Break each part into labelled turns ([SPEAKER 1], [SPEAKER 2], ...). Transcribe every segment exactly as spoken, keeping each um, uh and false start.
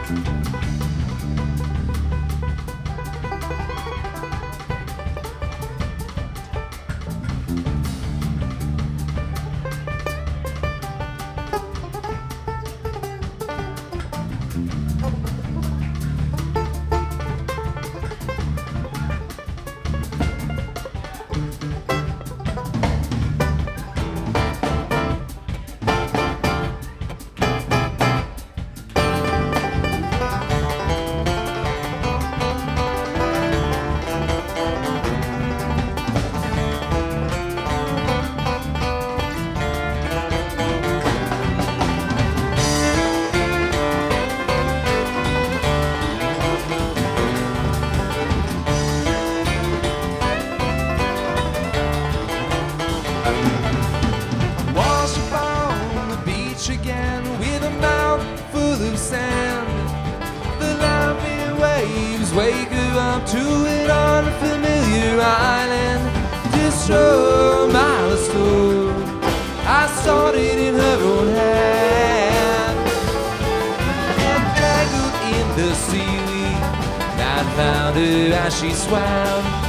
[SPEAKER 1] Wake her up to an unfamiliar island. Distro milestone, I started in her own hand. And tangled in the seaweed, I found her as she swam.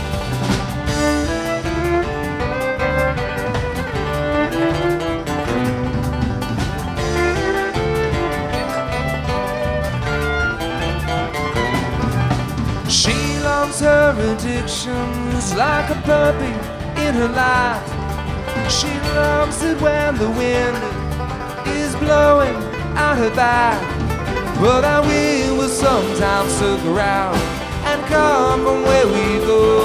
[SPEAKER 1] Her addictions like a puppy in her life. She loves it when the wind is blowing out her back. But our wind will sometimes circle around and come from where we go.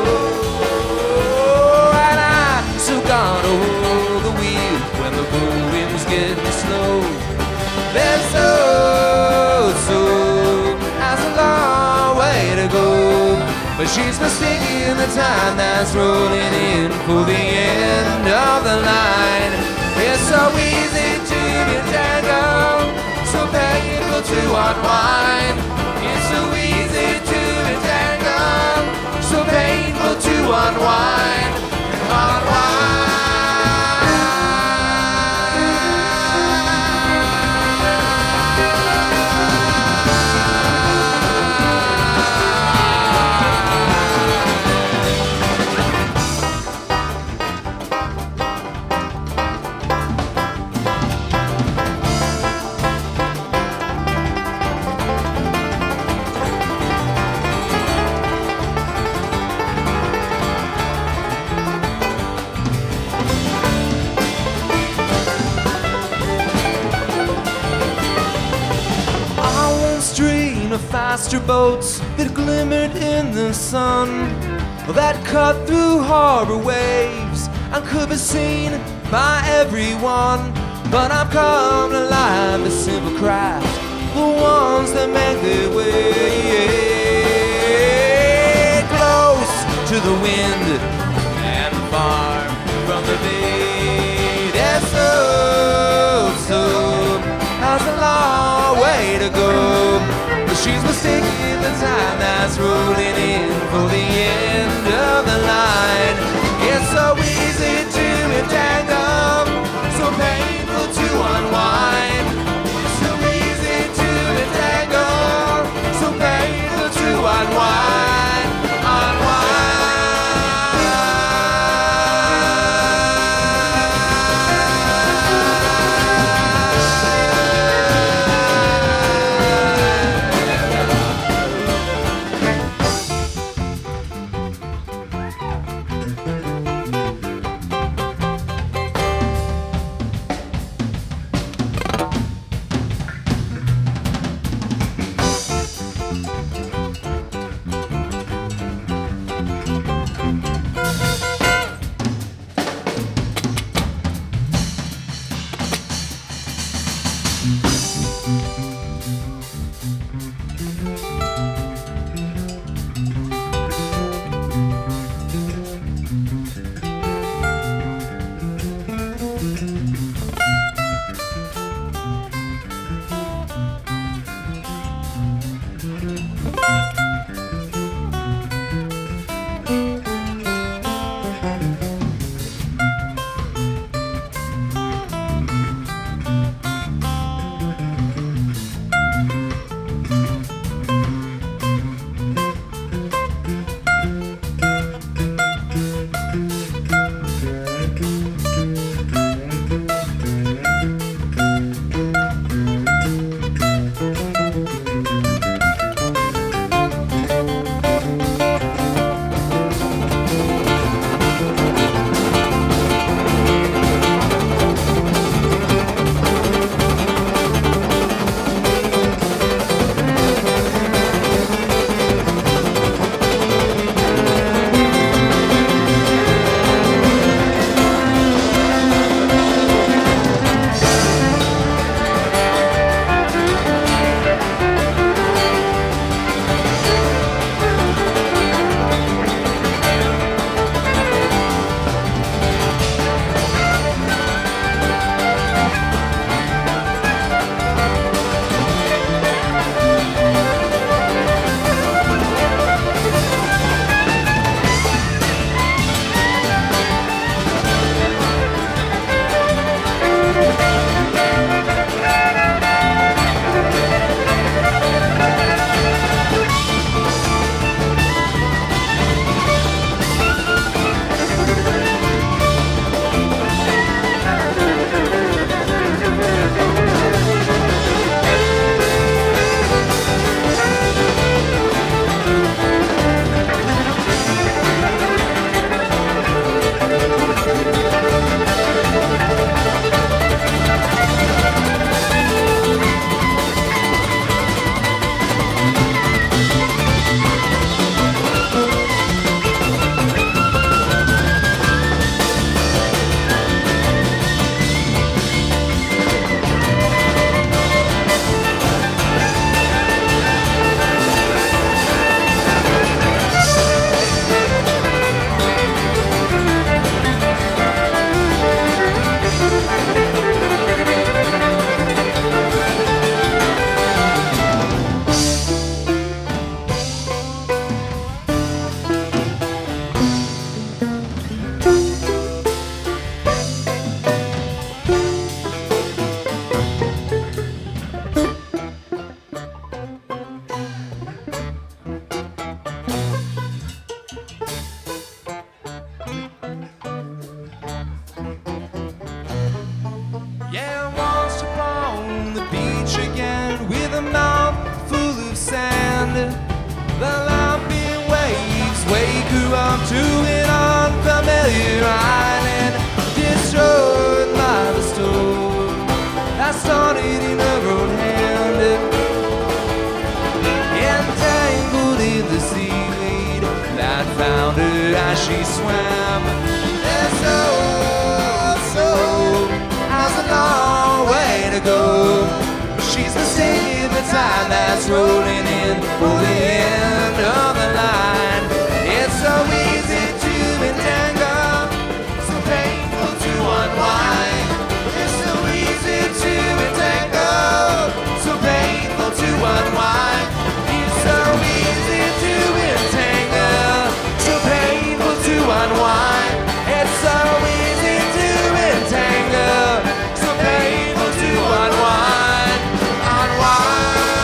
[SPEAKER 1] And I still gotta hold the wheel when the wind's getting slow. There's so, so, that's a long way to go. But she's mistaking the time that's rolling in for the end of the line. It's so easy to be tangled, so painful to unwind. It's so easy to be tangled, so painful to unwind. Unwind. Faster boats that glimmered in the sun, that cut through harbor waves and could be seen by everyone. But I've come to live the simple craft, the ones that make their way close to the wind and far from the bay. There's so, so, has a long way to go. She's mistaking the time that's rolling in for the end of the line. It's so easy to entangle, so painful to unwind. It's so easy to entangle, so painful to unwind. Unwind. started in her own hand, entangled in the seaweed that found her as she swam. And so, so has a long way to go. She's mistaken the time that's rolling in for the end of the line. It's so easy to entangle, so painful to unwind. It's so easy to entangle, so painful to unwind. It's so easy to entangle, so painful to unwind. It's so easy to entangle, so painful to unwind. Unwind.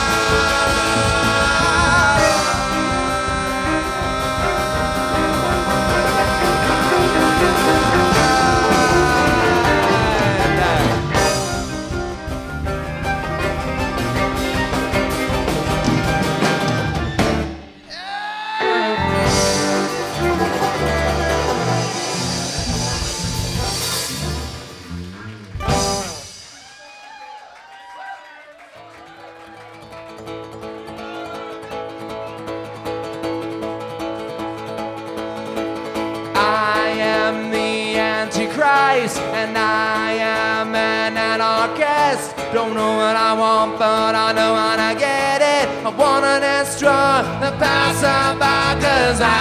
[SPEAKER 1] I am the Antichrist, and I am an anarchist. Don't know what I want, but I know how to get it. I wanna destroy the passerby, 'cause I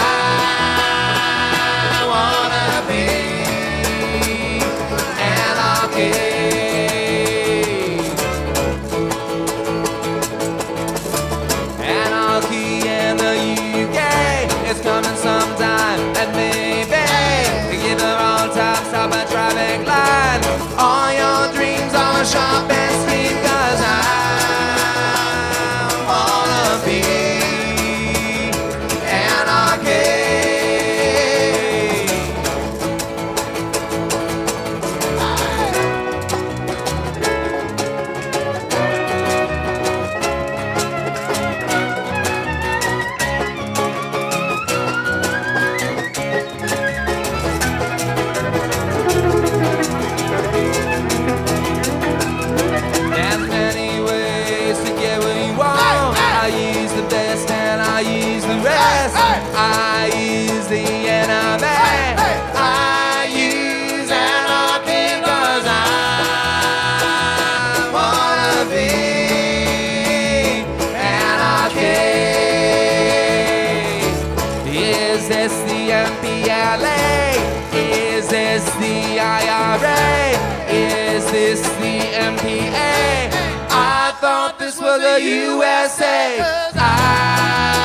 [SPEAKER 1] wanna be anarchy. Anarchy in the U K is coming sometime, and maybe give the wrong time, stop a traffic line. All your dreams are sharp and sweet, 'cause I wanna be anarchy. There's many ways to get what you want. I use the best and I use the rest. I use the enemy. I use anarchy, 'cause I wanna be anarchy. Is this the M P L A? Is this the I R A? Is this the M P A? I thought this was the U S A. I